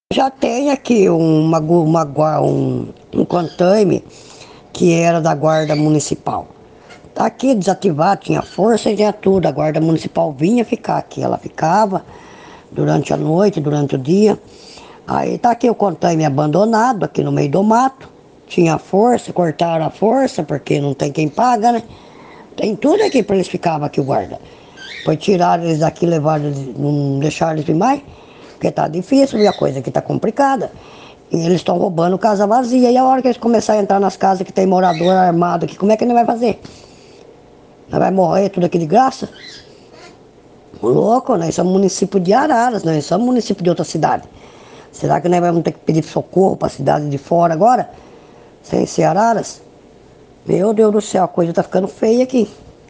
Já tem aqui um container que era da Guarda Municipal. Tá aqui desativado, tinha força e tinha tudo. A Guarda Municipal vinha ficar aqui. Ela ficava durante a noite, durante o dia. Aí tá aqui o container abandonado, aqui no meio do mato. Tinha força, cortaram a força, porque não tem quem paga, né? Tem tudo aqui para eles ficavam aqui, o guarda. Foi tirar eles daqui, levaram eles, não deixaram eles vir mais, porque tá difícil e a coisa aqui tá complicada. E eles estão roubando casa vazia. E a hora que eles começarem a entrar nas casas que tem morador armado aqui, como é que ele vai fazer? Nós vai morrer tudo aqui de graça? Louco, nós somos município de Araras, nós somos município de outra cidade. Será que nós vamos ter que pedir socorro para a cidade de fora agora? Sem ser Araras? Meu Deus do céu, a coisa tá ficando feia aqui.